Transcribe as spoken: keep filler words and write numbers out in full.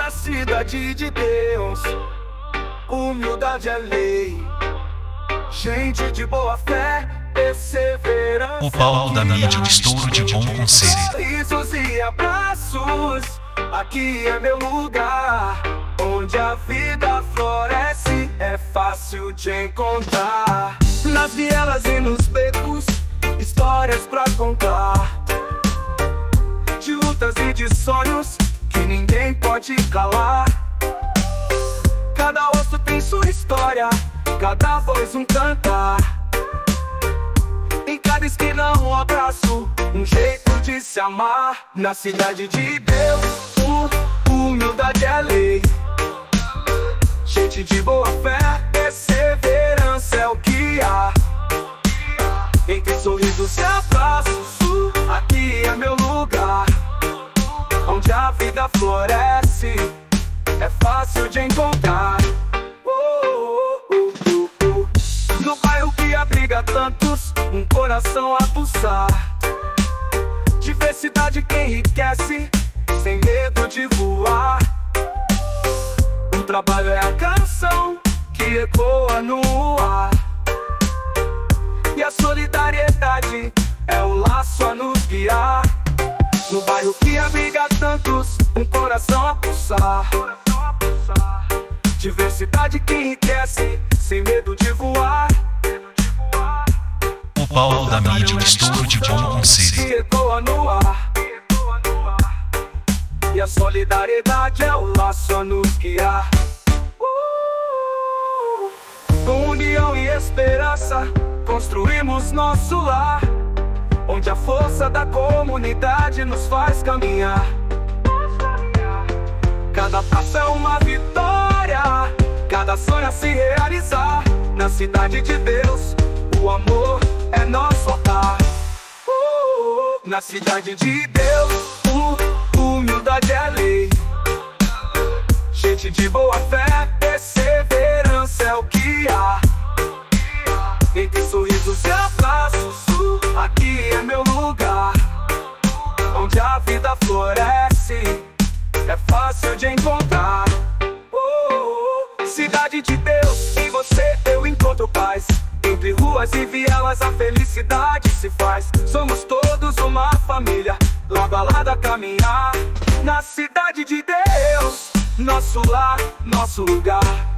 na cidade de Deus, humildade é lei. Gente de boa fé, perseverança. O Paulo da mídia, um estouro de bom conselho. Sorrisos e abraços, aqui é meu lugar. Onde a vida floresce, é fácil de encontrar. Nas vielas e nos becos, histórias pra contar. De lutas e de sonhos que ninguém pode calar. Cada osso tem sua história, cada voz um cantar. Em cada esquina um abraço, um jeito de se amar. Na cidade de Deus, uh, humildade é lei. Gente de boa fé, perseverança é o que há. Entre sorrisos e abraços, uh, aqui é meu lugar. Onde a vida floresce, é fácil de encontrar. No bairro que abriga tantos, um coração a pulsar. Diversidade que enriquece, sem medo de voar. O trabalho é a canção que ecoa no ar. E a solidariedade é o laço a nos guiar. No bairro que abriga tantos, um coração a pulsar. Diversidade que enriquece, sem medo de voar. O Paulo da mídia, um estouro de bom conselho. Que ecoa no ar. E a solidariedade é o laço a nos guiar. Com união e esperança, construímos nosso lar. Onde a força da comunidade nos faz caminhar. Cada passo é uma vitória, cada sonho a se realizar. Na cidade de Deus, o amor é nosso altar. uh, Na cidade de Deus, uh, humildade é lei. Gente de boa fé, perseverança é o que há. Entre sorrisos e abraços, uh, aqui é meu lugar. Onde a vida floresce, é fácil de encontrar. oh, Cidade de Deus, em você eu encontro paz. Entre ruas e vielas a felicidade se faz. Somos todos uma família, lado a lado a caminhar. Na cidade de Deus, nosso lar, nosso lugar.